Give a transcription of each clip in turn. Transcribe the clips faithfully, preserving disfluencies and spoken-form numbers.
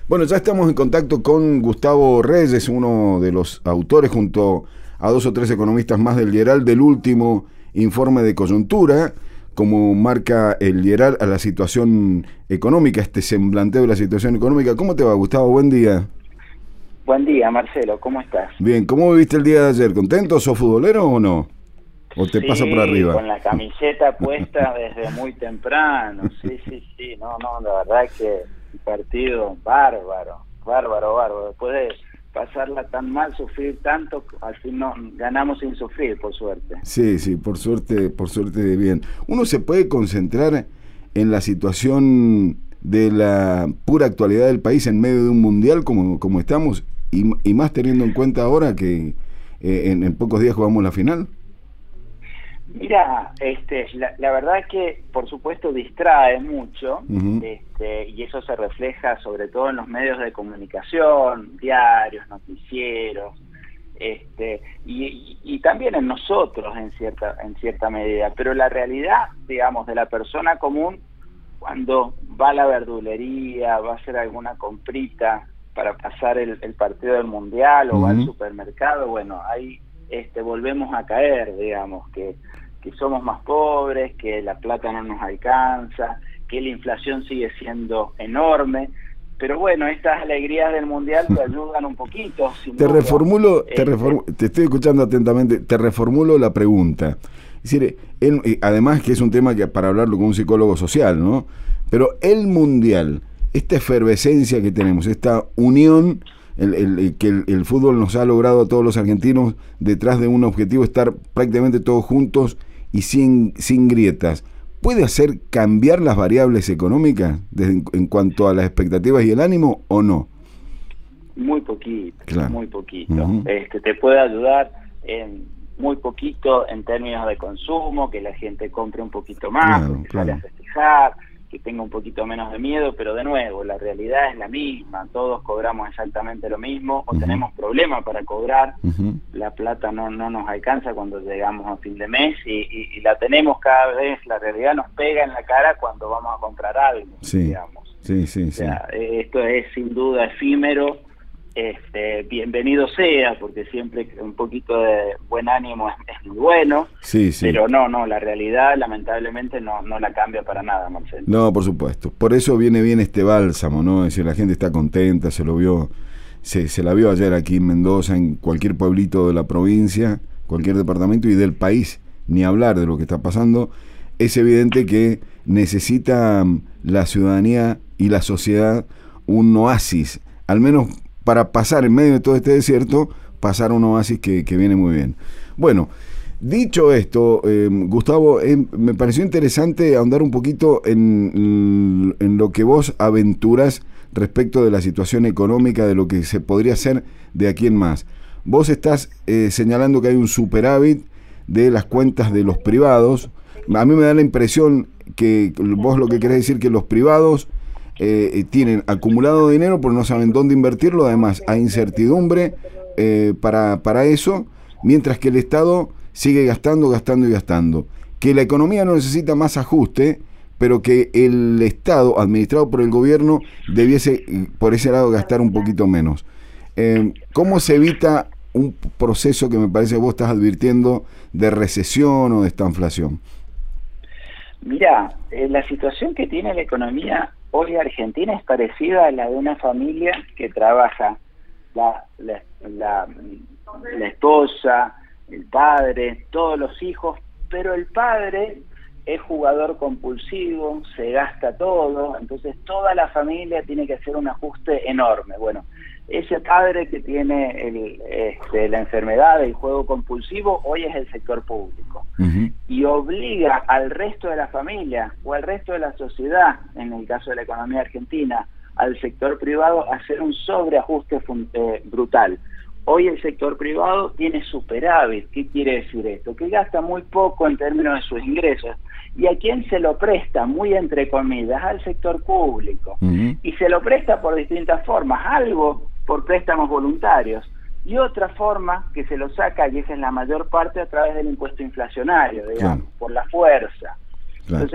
Bueno, ya estamos en contacto con Gustavo Reyes, uno de los autores junto a dos o tres economistas más del Lieral del último informe de coyuntura, como marca el Lieral a la situación económica, este semblanteo de la situación económica. ¿Cómo te va, Gustavo? Buen día. Buen día, Marcelo, ¿cómo estás? Bien, ¿cómo viviste el día de ayer? ¿Contento? ¿Sos futbolero o no? ¿O te sí, pasa por arriba? Con la camiseta puesta desde muy temprano, sí, sí, sí, no, no, la verdad es que un partido bárbaro, bárbaro, bárbaro. Después de pasarla tan mal, sufrir tanto, al fin no, ganamos sin sufrir, por suerte. Sí, sí, por suerte, por suerte bien. Uno se puede concentrar en la situación de la pura actualidad del país en medio de un mundial como, como estamos, y, y más teniendo en cuenta ahora que eh, en, en pocos días jugamos la final. Mira, este, la, la verdad es que por supuesto distrae mucho, uh-huh. este, y eso se refleja sobre todo en los medios de comunicación, diarios, noticieros, este, y, y, y también en nosotros en cierta, en cierta medida, pero la realidad, digamos, de la persona común, cuando va a la verdulería, va a hacer alguna comprita para pasar el, el partido del mundial, o uh-huh. va al supermercado, bueno, ahí este, volvemos a caer, digamos, que que somos más pobres, que la plata no nos alcanza, que la inflación sigue siendo enorme, pero bueno, estas alegrías del mundial te ayudan un poquito. Te duda. reformulo, te, este... reform, te estoy escuchando atentamente, te reformulo la pregunta. Es decir, él, además que es un tema que para hablarlo con un psicólogo social, ¿no? Pero el mundial, esta efervescencia que tenemos, esta unión, el, el, el, que el, el fútbol nos ha logrado a todos los argentinos detrás de un objetivo, estar prácticamente todos juntos y sin, sin grietas, ¿puede hacer cambiar las variables económicas desde, en cuanto a las expectativas y el ánimo o no? Muy poquito, claro. muy poquito. Uh-huh. Este, te puede ayudar en muy poquito en términos de consumo, que la gente compre un poquito más, claro, que claro. sale a festejar, que tenga un poquito menos de miedo, pero de nuevo, la realidad es la misma, todos cobramos exactamente lo mismo, o uh-huh. tenemos problemas para cobrar, uh-huh. la plata no, no nos alcanza cuando llegamos a fin de mes, y, y, y la tenemos cada vez, la realidad nos pega en la cara cuando vamos a comprar algo, sí. digamos. Sí, sí, o sea, sí. Esto es sin duda efímero, este, bienvenido sea, porque siempre un poquito de buen ánimo es, es muy bueno, sí, sí. pero no, no, la realidad lamentablemente no, no la cambia para nada, Marcelo. No, por supuesto, por eso viene bien este bálsamo, ¿no? Es decir, la gente está contenta, se lo vio, se, se la vio ayer aquí en Mendoza, en cualquier pueblito de la provincia, cualquier departamento y del país, ni hablar de lo que está pasando. Es evidente que necesita la ciudadanía y la sociedad un oasis, al menos para pasar en medio de todo este desierto, pasar un oasis que, que viene muy bien. Bueno, dicho esto, eh, Gustavo, eh, me pareció interesante ahondar un poquito en, en lo que vos aventuras respecto de la situación económica, de lo que se podría hacer de aquí en más. Vos estás eh, señalando que hay un superávit de las cuentas de los privados. A mí me da la impresión que vos lo que querés decir que los privados Eh, tienen acumulado dinero pero no saben dónde invertirlo, además hay incertidumbre eh, para, para eso, mientras que el Estado sigue gastando, gastando y gastando, que la economía no necesita más ajuste, pero que el Estado, administrado por el gobierno, debiese por ese lado gastar un poquito menos. Eh, ¿Cómo se evita un proceso que me parece que vos estás advirtiendo de recesión o de estanflación? Mira, eh, la situación que tiene la economía hoy Argentina es parecida a la de una familia que trabaja la, la, la, la esposa, el padre, todos los hijos, pero el padre es jugador compulsivo, se gasta todo, entonces toda la familia tiene que hacer un ajuste enorme. Bueno, ese padre que tiene el, este, la enfermedad del juego compulsivo hoy es el sector público, uh-huh. y obliga al resto de la familia o al resto de la sociedad, en el caso de la economía argentina, al sector privado a hacer un sobreajuste eh, brutal. Hoy el sector privado tiene superávit. ¿Qué quiere decir esto? Que gasta muy poco en términos de sus ingresos. ¿Y a quién se lo presta? Muy entre comillas, al sector público. Uh-huh. Y se lo presta por distintas formas. Algo por préstamos voluntarios. Y otra forma que se lo saca, y esa es la mayor parte, a través del impuesto inflacionario, digamos, claro. por la fuerza. Claro. Entonces,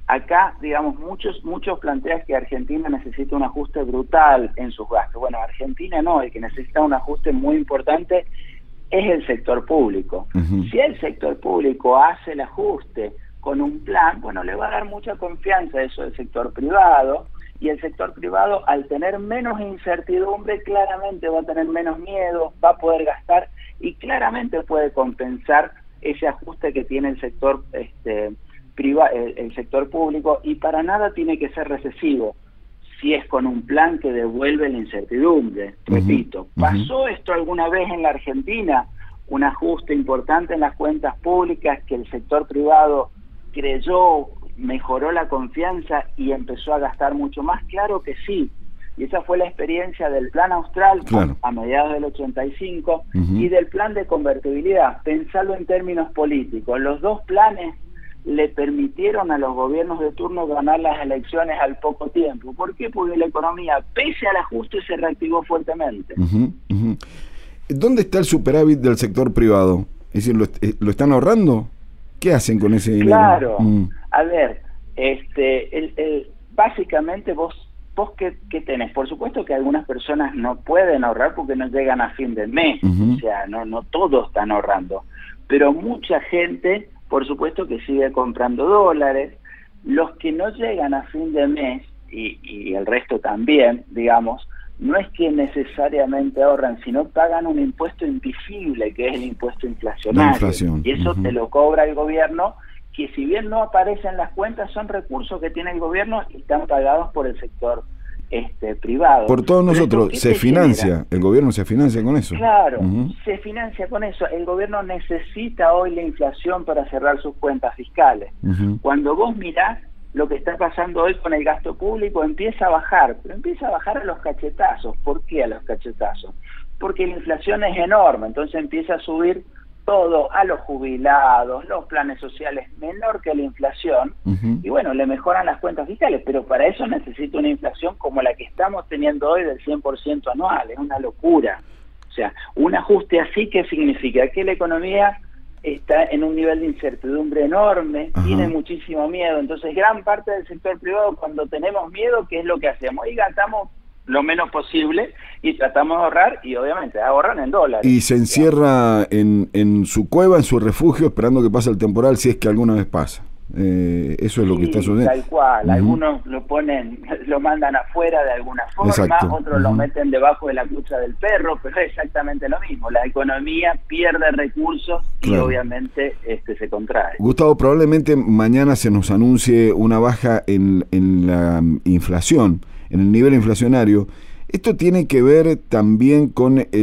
Acá, digamos, muchos muchos plantean que Argentina necesita un ajuste brutal en sus gastos. Bueno, Argentina no, el que necesita un ajuste muy importante es el sector público. Uh-huh. Si el sector público hace el ajuste con un plan, bueno, le va a dar mucha confianza eso al sector privado, y el sector privado, al tener menos incertidumbre, claramente va a tener menos miedo, va a poder gastar y claramente puede compensar ese ajuste que tiene el sector este, priva, el, el sector público, y para nada tiene que ser recesivo si es con un plan que devuelve la incertidumbre. Uh-huh. Repito, ¿pasó esto alguna vez en la Argentina? Un ajuste importante en las cuentas públicas que el sector privado creyó, mejoró la confianza y empezó a gastar mucho más. Claro que sí, y esa fue la experiencia del plan austral, claro, a mediados del ochenta y cinco, uh-huh, y del plan de convertibilidad. Pensarlo en términos políticos, los dos planes le permitieron a los gobiernos de turno ganar las elecciones al poco tiempo. ¿Por qué? Porque la economía, pese al ajuste, se reactivó fuertemente. Uh-huh, uh-huh. ¿Dónde está el superávit del sector privado? Es decir, ¿lo, lo están ahorrando? ¿Qué hacen con ese dinero? Claro, mm. a ver, este, el, el, básicamente vos, vos ¿qué, qué tenés? Por supuesto que algunas personas no pueden ahorrar porque no llegan a fin de mes, uh-huh, o sea, no, no todos están ahorrando, pero mucha gente, por supuesto que sigue comprando dólares. Los que no llegan a fin de mes, y, y el resto también, digamos, no es que necesariamente ahorran, sino pagan un impuesto invisible, que es el impuesto inflacionario. La inflación. Y eso, uh-huh, te lo cobra el gobierno, que si bien no aparece en las cuentas, son recursos que tiene el gobierno y están pagados por el sector este privado. Por todos nosotros, se financia, genera? El gobierno se financia con eso. Claro, uh-huh, se financia con eso. El gobierno necesita hoy la inflación para cerrar sus cuentas fiscales. Uh-huh. Cuando vos mirás lo que está pasando hoy con el gasto público, empieza a bajar, pero empieza a bajar a los cachetazos. ¿Por qué a los cachetazos? Porque la inflación es enorme, entonces empieza a subir todo a los jubilados, los planes sociales, menor que la inflación, uh-huh, y bueno, le mejoran las cuentas fiscales, pero para eso necesita una inflación como la que estamos teniendo hoy del cien por ciento anual. Es una locura. O sea, un ajuste así, ¿qué significa? Que la economía está en un nivel de incertidumbre enorme, uh-huh, tiene muchísimo miedo. Entonces, gran parte del sector privado, cuando tenemos miedo, ¿qué es lo que hacemos? Y gastamos lo menos posible y tratamos de ahorrar, y obviamente ahorran en dólares. Y se encierra en, en su cueva, en su refugio, esperando que pase el temporal, si es que alguna vez pasa. Eh, eso es lo sí, que está sucediendo. Tal cual, uh-huh, algunos lo ponen, lo mandan afuera de alguna forma, exacto, otros, uh-huh, lo meten debajo de la cucha del perro, pero es exactamente lo mismo. La economía pierde recursos, claro, y obviamente este se contrae. Gustavo, probablemente mañana se nos anuncie una baja en, en la inflación, en el nivel inflacionario. Esto tiene que ver también con el,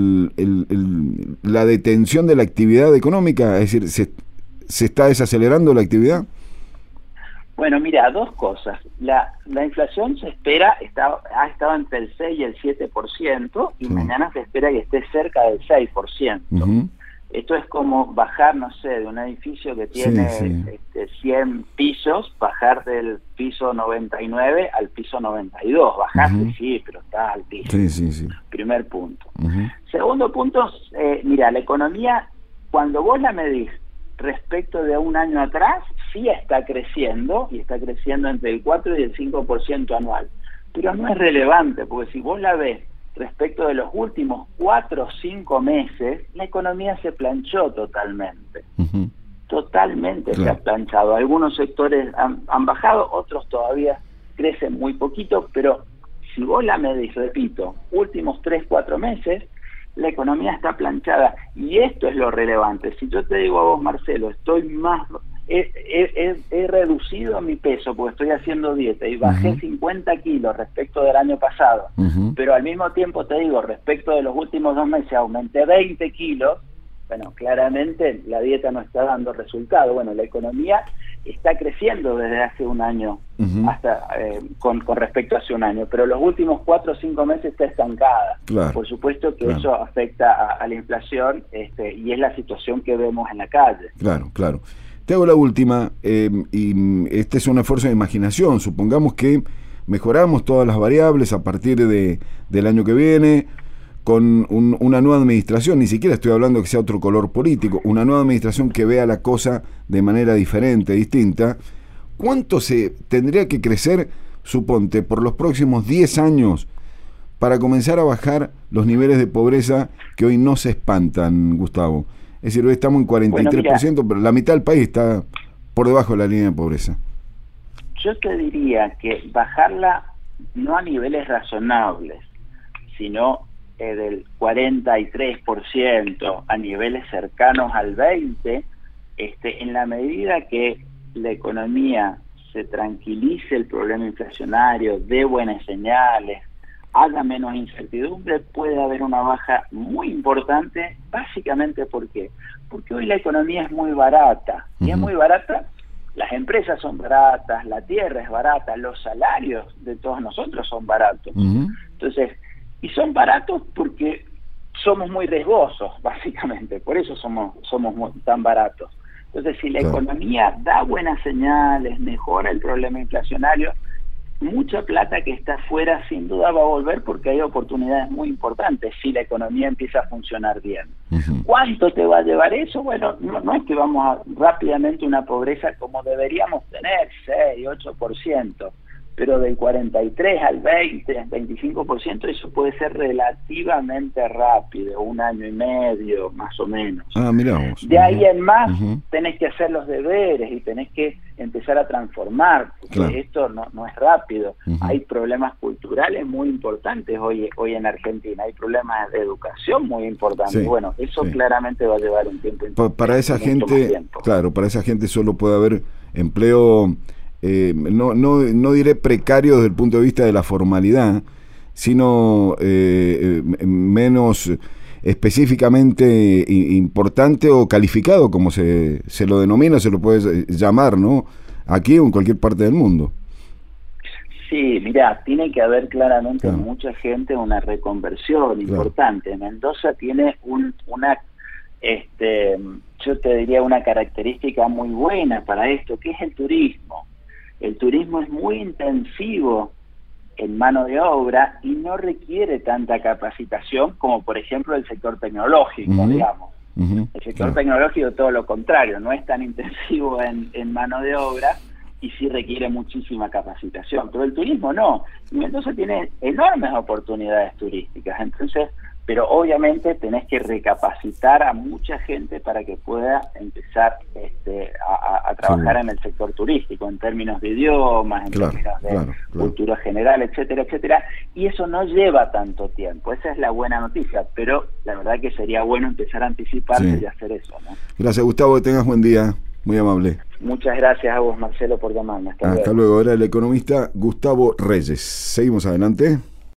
el, el, la detención de la actividad económica, es decir, se ¿se está desacelerando la actividad? Bueno, mira, dos cosas. La, la inflación se espera, está, ha estado entre el seis y el siete por ciento, y sí, mañana se espera que esté cerca del seis por ciento. Uh-huh. Esto es como bajar, no sé, de un edificio que tiene sí, sí. Este, cien pisos, bajar del piso noventa y nueve al piso noventa y dos. Bajaste, uh-huh, sí, pero estás al piso. Sí, sí, sí. Primer punto. Uh-huh. Segundo punto, eh, mira, la economía, cuando vos la medís respecto de un año atrás, sí está creciendo, y está creciendo entre el cuatro y el cinco por ciento anual, pero no es relevante, porque si vos la ves respecto de los últimos cuatro o cinco meses, la economía se planchó totalmente. Uh-huh. Totalmente, claro, se ha planchado. Algunos sectores han, han bajado, otros todavía crecen muy poquito, pero si vos la medís, repito, últimos tres, cuatro meses, la economía está planchada, y esto es lo relevante. Si yo te digo a vos, Marcelo, estoy más, he, he, he, he reducido mi peso porque estoy haciendo dieta y bajé, uh-huh, cincuenta kilos respecto del año pasado, uh-huh, pero al mismo tiempo te digo, respecto de los últimos dos meses aumenté veinte kilos, bueno, claramente la dieta no está dando resultado. Bueno, la economía está creciendo desde hace un año, uh-huh, hasta eh, con, con respecto a hace un año, pero los últimos cuatro o cinco meses está estancada. Claro, por supuesto que claro, eso afecta a, a la inflación, este, y es la situación que vemos en la calle. Claro, claro. Te hago la última, eh, y este es un esfuerzo de imaginación. Supongamos que mejoramos todas las variables a partir de del año que viene, con un, una nueva administración, ni siquiera estoy hablando que sea otro color político, una nueva administración que vea la cosa de manera diferente, distinta. ¿cuánto se tendría que crecer, suponte, por los próximos diez años para comenzar a bajar los niveles de pobreza que hoy no se espantan, Gustavo? Es decir, hoy estamos en cuarenta y tres por ciento, bueno, pero la mitad del país está por debajo de la línea de pobreza. Yo te diría que bajarla no a niveles razonables, sino eh, del cuarenta y tres por ciento a niveles cercanos al veinte por ciento, este, en la medida que la economía se tranquilice el problema inflacionario, dé buenas señales, haga menos incertidumbre, puede haber una baja muy importante, básicamente ¿por qué? Porque hoy la economía es muy barata, y uh-huh. es muy barata, las empresas son baratas, la tierra es barata, los salarios de todos nosotros son baratos. Uh-huh. Entonces, y son baratos porque somos muy riesgosos, básicamente, por eso somos, somos muy, tan baratos. Entonces, si la claro. economía da buenas señales, mejora el problema inflacionario, mucha plata que está afuera sin duda va a volver porque hay oportunidades muy importantes si la economía empieza a funcionar bien. Uh-huh. ¿Cuánto te va a llevar eso? Bueno, no, no es que vamos a rápidamente una pobreza como deberíamos tener, seis, ocho por ciento, pero del cuarenta y tres al veinte, veinticinco por ciento eso puede ser relativamente rápido, un año y medio más o menos. Ah, mirá vos. De ahí en más uh-huh. tenés que hacer los deberes y tenés que empezar a transformar, porque claro. esto no, no es rápido. Uh-huh. Hay problemas culturales muy importantes hoy, hoy en Argentina, hay problemas de educación muy importantes. Sí, bueno, eso sí. claramente va a llevar un tiempo. Pa- para esa gente, claro, para esa gente solo puede haber empleo. Eh, no, no, no diré precario desde el punto de vista de la formalidad, sino eh, eh, menos específicamente importante o calificado, como se, se lo denomina, se lo puede llamar, ¿no? Aquí o en cualquier parte del mundo. Sí, mirá, tiene que haber claramente claro. mucha gente una reconversión claro. importante. Mendoza tiene un, una, este, yo te diría una característica muy buena para esto, que es el turismo. El turismo es muy intensivo en mano de obra y no requiere tanta capacitación como, por ejemplo, el sector tecnológico, uh-huh. digamos. Uh-huh. El sector claro. tecnológico, todo lo contrario, no es tan intensivo en, en mano de obra y sí requiere muchísima capacitación. Pero el turismo no. Y Mendoza tiene enormes oportunidades turísticas. Entonces, pero obviamente tenés que recapacitar a mucha gente para que pueda empezar este, a, a trabajar sí. en el sector turístico, en términos de idiomas, en claro, términos de claro, claro. cultura general, etcétera, etcétera, y eso no lleva tanto tiempo, esa es la buena noticia, pero la verdad que sería bueno empezar a anticiparse sí. y hacer eso, ¿no? Gracias, Gustavo, que tengas buen día, muy amable. Muchas gracias a vos, Marcelo, por llamarme. Hasta, Hasta luego. luego, era el economista Gustavo Reyes. Seguimos adelante.